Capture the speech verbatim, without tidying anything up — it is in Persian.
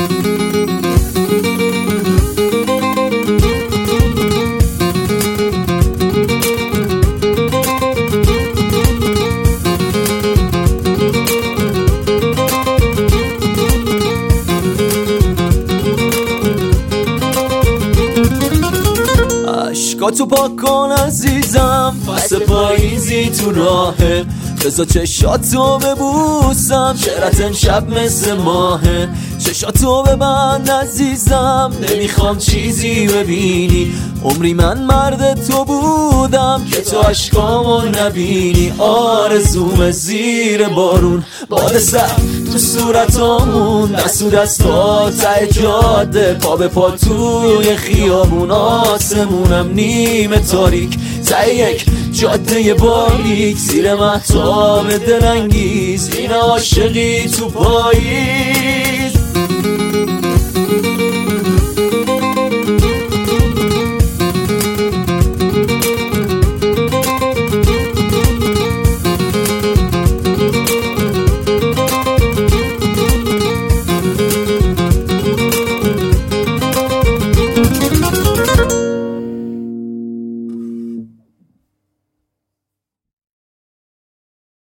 عشقاتو پاک کن عزیزم، فصل پاییزی تو راهه، بذار چشاتو ببوسم، شعرت امشب مثل ماهه. چشاتو ببند عزیزم، نمیخوام چیزی ببینی، عمری من مرد تو بودم که تو عشقامو نبینی. آرزوم زیر بارون، باد سرد تو صورتامون، دست و دستا ته جاده، پا به پا توی خیابون، آسمونم نیمه تاریک ته یک جاده باریک، زیر مهتاب دلانگیز این عاشقی تو پاییز.